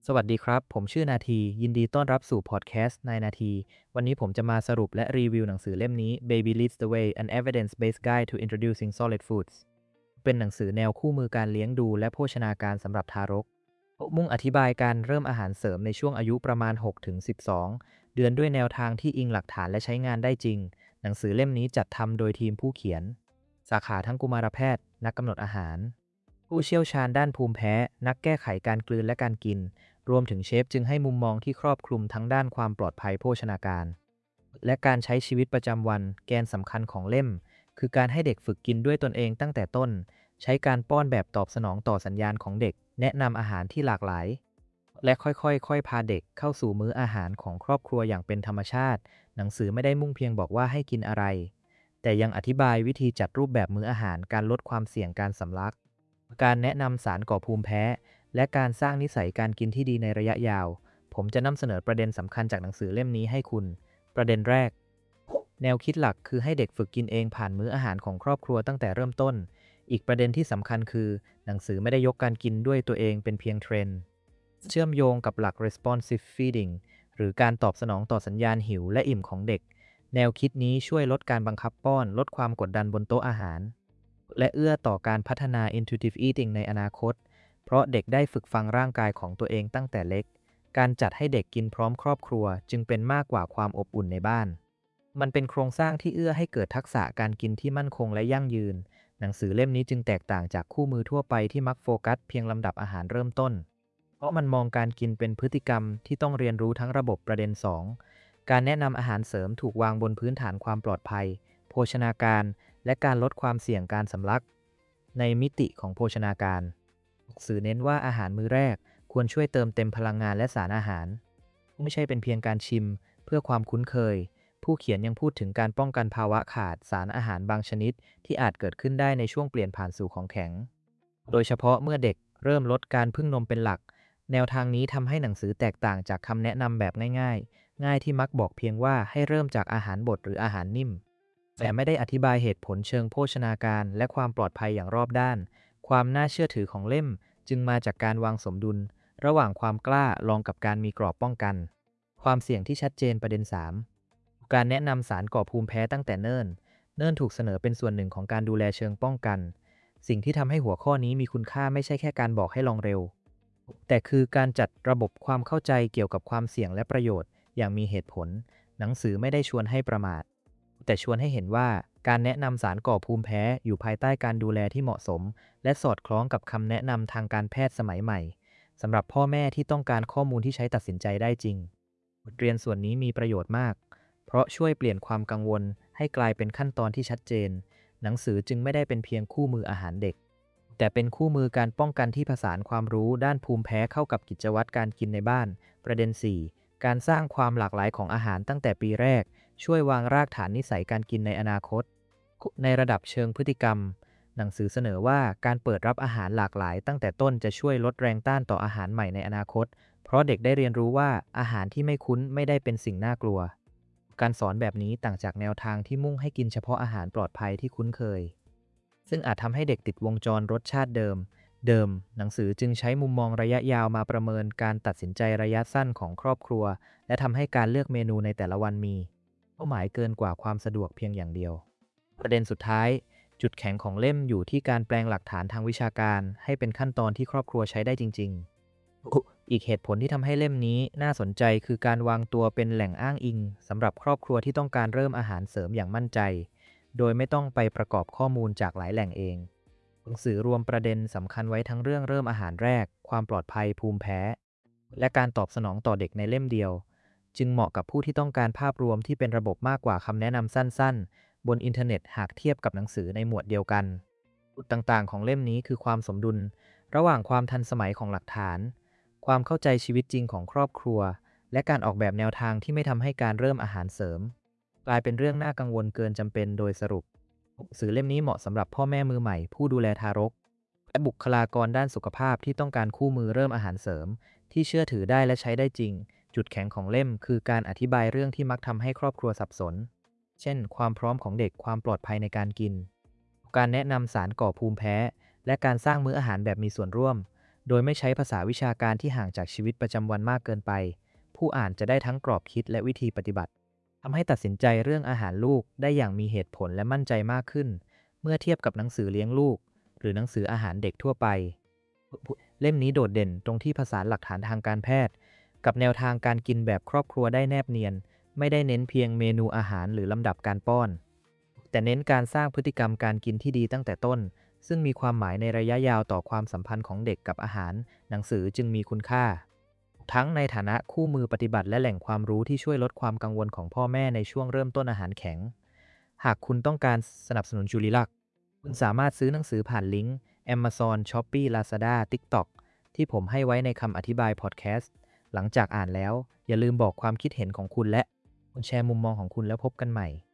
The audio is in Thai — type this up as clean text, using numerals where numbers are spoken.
สวัสดีครับผมชื่อนาทียินดีต้อนรับสู่พอดแคสต์นายนาทีวันนี้ผมจะมาสรุปและรีวิวหนังสือเล่มนี้ Baby Leads the Way An Evidence-Based Guide to Introducing Solid Foods เป็นหนังสือแนวคู่มือการเลี้ยงดูและโภชนาการสำหรับทารกมุ่งอธิบายการเริ่มอาหารเสริมในช่วงอายุประมาณ6-12เดือนด้วยแนวทางที่อิงหลักฐานและใช้งานได้จริงหนังสือเล่มนี้จัดทำโดยทีมผู้เขียนสาขาทั้งกุมารแพทย์นักกำหนดอาหารผู้เชี่ยวชาญด้านภูมิแพ้นักแก้ไขการกลืนและการกิน รวมถึงเชฟจึงให้มุมมองที่ครอบคลุมทั้งด้านความปลอดภัยโภชนาการและการใช้ชีวิตประจำวันแกนสำคัญของเล่มคือการให้เด็กฝึกกินด้วยตนเองตั้งแต่ต้นใช้การป้อนแบบตอบสนองต่อสัญญาณของเด็กแนะนำอาหารที่หลากหลายและค่อยๆพาเด็กเข้าสู่มื้ออาหารของครอบครัวอย่างเป็นธรรมชาติหนังสือไม่ได้มุ่งเพียงบอกว่าให้กินอะไรแต่ยังอธิบายวิธีจัดรูปแบบมื้ออาหารการลดความเสี่ยงการสำลักการแนะนำสารก่อภูมิแพ้ และการสร้างนิสัยการกินที่ดีในระยะยาว ผมจะนำเสนอประเด็นสำคัญจากหนังสือเล่มนี้ให้คุณ ประเด็นแรก แนวคิดหลักคือให้เด็กฝึกกินเองผ่านมื้ออาหารของครอบครัวตั้งแต่เริ่มต้น อีกประเด็นที่สำคัญคือหนังสือไม่ได้ยกการกินด้วยตัวเองเป็นเพียงเทรนด์เชื่อมโยงกับหลัก responsive feeding หรือการตอบสนองต่อสัญญาณหิวและอิ่มของเด็ก แนวคิดนี้ช่วยลดการบังคับป้อนลดความกดดันบนโต๊ะอาหาร และเอื้อต่อการพัฒนา intuitive eating ในอนาคต เพราะเด็กได้ฝึกฟังร่างกายของตัวเองตั้งแต่เล็ก การจัดให้เด็กกินพร้อมครอบครัวจึงเป็นมากกว่าความอบอุ่นในบ้าน มันเป็นโครงสร้างที่เอื้อให้เกิดทักษะการกินที่มั่นคงและยั่งยืน หนังสือเล่มนี้จึงแตกต่างจากคู่มือทั่วไปที่มักโฟกัสเพียงลำดับอาหารเริ่มต้น เพราะมันมองการกินเป็นพฤติกรรมที่ต้องเรียนรู้ทั้งระบบประเด็น2การแนะนำอาหารเสริมถูกวางบนพื้นฐานความปลอดภัยโภชนาการและการลดความเสี่ยงการสำลักในมิติของโภชนาการสื่อเน้นว่าอาหารมื้อแรกควรช่วยเติมเต็มพลังงานและสารอาหารไม่ใช่เป็นเพียงการชิมเพื่อความคุ้นเคยผู้เขียนยังพูดถึงการป้องกันภาวะขาดสารอาหารบางชนิดที่อาจเกิดขึ้นได้ในช่วงเปลี่ยนผ่านสู่ของแข็งโดยเฉพาะเมื่อเด็กเริ่มลดการพึ่งนมเป็นหลักแนวทางนี้ทำให้หนังสือแตกต่างจากคำแนะนำแบบง่ายๆง่ายที่มักบอกเพียงว่าให้เริ่มจากอาหารบดหรืออาหารนิ่มแต่ไม่ได้อธิบายเหตุผลเชิงโภชนาการและความปลอดภัยอย่างรอบด้านความน่าเชื่อถือของเล่มจึงมาจากการวางสมดุลระหว่างความกล้าลองกับการมีกรอบป้องกันความเสี่ยงที่ชัดเจนประเด็น3การแนะนำสารก่อภูมิแพ้ตั้งแต่เนิ่นถูกเสนอเป็นส่วนหนึ่งของการดูแลเชิงป้องกันสิ่งที่ทำให้หัวข้อนี้มีคุณค่าไม่ใช่แค่การบอกให้ลองเร็วแต่คือการจัดระบบความเข้าใจเกี่ยวกับความเสี่ยงและประโยชน์อย่างมีเหตุผลหนังสือไม่ได้ชวนให้ประมาทแต่ชวนให้เห็นว่าการแนะนำสารก่อภูมิแพ้อยู่ภายใต้การดูแลที่เหมาะสมและสอดคล้องกับคำแนะนำทางการแพทย์สมัยใหม่สำหรับพ่อแม่ที่ต้องการข้อมูลที่ใช้ตัดสินใจได้จริงบทเรียนส่วนนี้มีประโยชน์มากเพราะช่วยเปลี่ยนความกังวลให้กลายเป็นขั้นตอนที่ชัดเจนหนังสือจึงไม่ได้เป็นเพียงคู่มืออาหารเด็กแต่เป็นคู่มือการป้องกันที่ผสานความรู้ด้านภูมิแพ้เข้ากับกิจวัตรการกินในบ้านประเด็น4การสร้างความหลากหลายของอาหารตั้งแต่ปีแรกช่วยวางรากฐานนิสัยการกินในอนาคตในระดับเชิงพฤติกรรมหนังสือเสนอว่าการเปิดรับอาหารหลากหลายตั้งแต่ต้นจะช่วยลดแรงต้านต่ออาหารใหม่ในอนาคตเพราะเด็กได้เรียนรู้ว่าอาหารที่ไม่คุ้นไม่ได้เป็นสิ่งน่ากลัวการสอนแบบนี้ต่างจากแนวทางที่มุ่งให้กินเฉพาะอาหารปลอดภัยที่คุ้นเคยซึ่งอาจทำให้เด็กติดวงจรรสชาติเดิมหนังสือจึงใช้มุมมองระยะยาวมาประเมินการตัดสินใจระยะสั้นของครอบครัวและทำให้การเลือกเมนูในแต่ละวันมีเป้าหมายเกินกว่าความสะดวกเพียงอย่างเดียวประเด็นสุดท้ายจุดแข็งของเล่มอยู่ที่การแปลงหลักฐานทางวิชาการให้เป็นขั้นตอนที่ครอบครัวใช้ได้จริงๆอีกเหตุผลที่ทำให้เล่มนี้น่าสนใจคือการวางตัวเป็นแหล่งอ้างอิงสำหรับครอบครัวที่ต้องการเริ่มอาหารเสริมอย่างมั่นใจโดยไม่ต้องไปประกอบข้อมูลจากหลายแหล่งเองหนังสือรวมประเด็นสำคัญไว้ทั้งเรื่องเริ่มอาหารแรกความปลอดภัยภูมิแพ้และการตอบสนองต่อเด็กในเล่มเดียวจึงเหมาะกับผู้ที่ต้องการภาพรวมที่เป็นระบบมากกว่าคำแนะนำสั้นๆบนอินเทอร์เน็ตหากเทียบกับหนังสือในหมวดเดียวกันจุดต่างๆของเล่มนี้คือความสมดุลระหว่างความทันสมัยของหลักฐานความเข้าใจชีวิตจริงของครอบครัวและการออกแบบแนวทางที่ไม่ทำให้การเริ่มอาหารเสริมกลายเป็นเรื่องน่ากังวลเกินจำเป็นโดยสรุปสื่อเล่มนี้เหมาะสำหรับพ่อแม่มือใหม่ผู้ดูแลทารกและบุคลากรด้านสุขภาพที่ต้องการคู่มือเริ่มอาหารเสริมที่เชื่อถือได้และใช้ได้จริงจุดแข็งของเล่มคือการอธิบายเรื่องที่มักทำให้ครอบครัวสับสนเช่นความพร้อมของเด็กความปลอดภัยในการกินการแนะนำสารก่อภูมิแพ้และการสร้างมื้ออาหารแบบมีส่วนร่วมโดยไม่ใช้ภาษาวิชาการที่ห่างจากชีวิตประจำวันมากเกินไปผู้อ่านจะได้ทั้งกรอบคิดและวิธีปฏิบัติทำให้ตัดสินใจเรื่องอาหารลูกได้อย่างมีเหตุผลและมั่นใจมากขึ้นเมื่อเทียบกับหนังสือเลี้ยงลูกหรือหนังสืออาหารเด็กทั่วไปเล่มนี้โดดเด่นตรงที่ผสานหลักฐานทางการแพทย์กับแนวทางการกินแบบครอบครัวได้แนบเนียนไม่ได้เน้นเพียงเมนูอาหารหรือลำดับการป้อนแต่เน้นการสร้างพฤติกรรมการกินที่ดีตั้งแต่ต้นซึ่งมีความหมายในระยะยาวต่อความสัมพันธ์ของเด็กกับอาหารหนังสือจึงมีคุณค่าทั้งในฐานะคู่มือปฏิบัติและแหล่งความรู้ที่ช่วยลดความกังวลของพ่อแม่ในช่วงเริ่มต้นอาหารแข็งหากคุณต้องการสนับสนุนจุลิลักษณ์คุณสามารถซื้อหนังสือผ่านลิงก์ Amazon, Shopee, Lazada, TikTok ที่ผมให้ไว้ในคำอธิบายพอดแคสต์หลังจากอ่านแล้วอย่าลืมบอกความคิดเห็นของคุณและแชร์มุมมองของคุณแล้วพบกันใหม่